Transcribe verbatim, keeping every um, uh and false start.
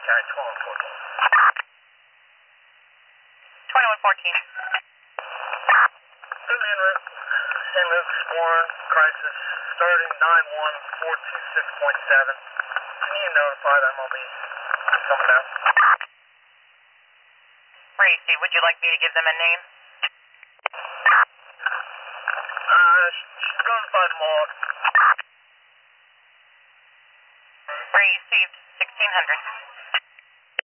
Carry twenty-one fourteen. twenty-one fourteen. Good en route. En route exploring crisis starting nine one four two six point seven. Can you notify the M O B coming down? Racy, would you like me to give them a name? Uh, she's going by Maud. Received sixteen hundred.